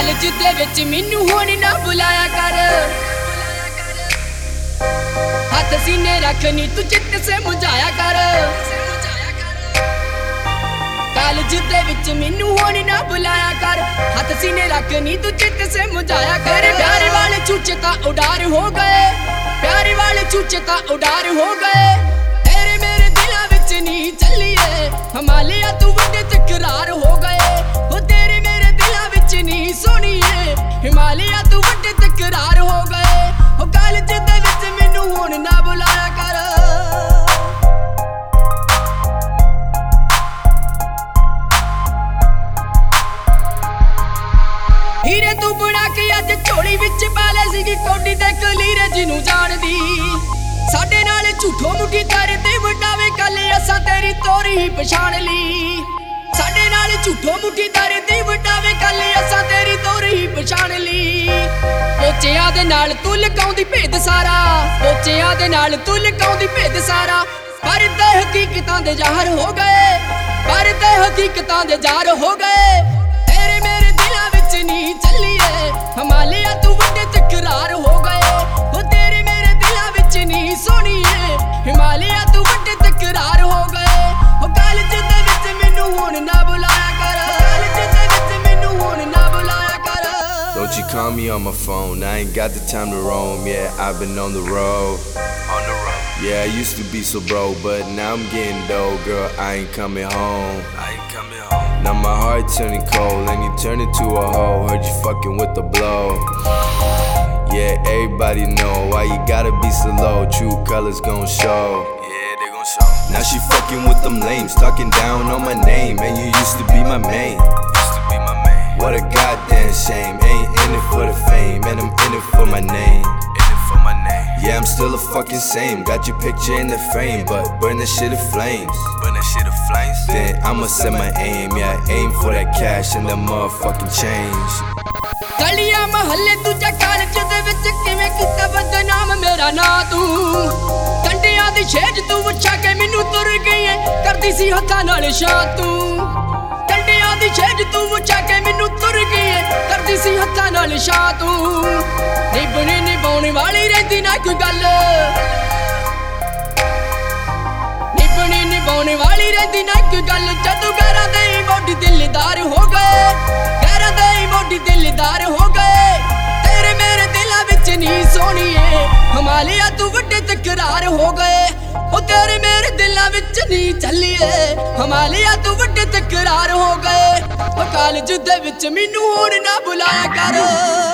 College ਦੇ ਵਿੱਚ ਮੈਨੂੰ ਹੁਣ ਨਾ ਬੁਲਾਇਆ ਕਰ। ਹੱਥ ਸੀਨੇ ਰੱਖਨੀ ਤੂੰ ਚਿੱਤ ਸੇ ਮੁਝਾਇਆ ਕਰ। ਕਾਲਜ ਦੇ ਵਿੱਚ ਮੈਨੂੰ ਹੁਣ ਨਾ ਬੁਲਾਇਆ ਕਰ। ਹੱਥ ਸੀਨੇ ਰੱਖਨੀ ਤੂੰ ਚਿੱਤ ਸੇ ਮੁਝਾਇਆ ਕਰ। प्यार वाले चूचे ता उडार हो गए, प्यार वाले चूचे ता उडार हो गए। तेरे मेरे दिला विच नी चलिए हिमालया तू वड्डे तकरार हो गए। ओ तेरे मेरे दिला विच नी सोनिए हिमालया तू वड्डे तकरार हो गए। ओ कालज दे विच मैनू हुण ना बुलाया कर। हीरे तू बना के अज झोली विच पा ले सीगी कोडी ते कलीरे जिनू जानदी। साडे नाल झूठो मुठी तारे ते वटावे गल असां तेरी तोरी ही पछाण ली। साडे नाल झूठो मुठी तारे ते वटावे गल असां तेरी तोरी ही पछाण ली। पोचियां दे नाल तू लगाउंदी भेद सारा, पोचियां दे नाल तू लगाउंदी भेद सारा। पर ते हकीकतां दे ज़ाहर हो गए, पर ते हकीकतां दे ज़ाहर हो गए। तेरे मेरे दिलां विच नी चलिए हिमालया तू वड्डे तकरार हो गए। ओ तेरे मेरे दिलां विच नी सोनिए हिमालया तू वड्डे तकरार हो गए। ओ कालज दे विच मैनू हुण ना बुलाया कर, कालज दे विच मैनू हुण ना बुलाया कर। Don't you call me on my phone, I ain't got the time to roam. Yeah, I've been on the road. Yeah, I used to be so broke, but now I'm getting dough. Girl, I ain't coming home. Now my heart turning cold and you turn into a hoe. Heard you fucking with the blow. Yeah, everybody know why you gotta be so low. True colors gon' show. Yeah, they gon' show. Now she fucking with them lames, talking down on my name. And you used to be my main. What a goddamn shame. Ain't in it for the fame, and I'm in it for my name. Yeah, I'm still a fucking same. Got your picture in the frame, but burn that shit in flames. Then I'ma set my aim. Yeah, aim for that cash and that motherfucking change. गलियां महल्ले दूजा कालज दे विच किवें कीता बदनाम मेरा ना तू। कंडियां दी छेज तू वछा के मैनू तुर गई है, करदी सी हत्थां नाल छां तू। कंडियां दी छेज तू वछा के मैनू तुर गई है, करदी सी हत्थां नाल छां तू। निभने निभाउण वाली रहिंदी ना कोई गल, निभने निभाउण वाली रहिंदी ना कोई गल। जदों गैरां दे मोढी दिलदार हो गए, गैरां दे मोढी दिलदार हो गए। तेरे मेरे दिलां विच नी सोनिए हिमालया तू वड्डे तकरार हो गए। ओ तेरे मेरे दिलां विच नी चलिए हिमालया तू वड्डे तकरार हो गए। ओ कालज दे विच मैनू हुण ना बुलाया कर।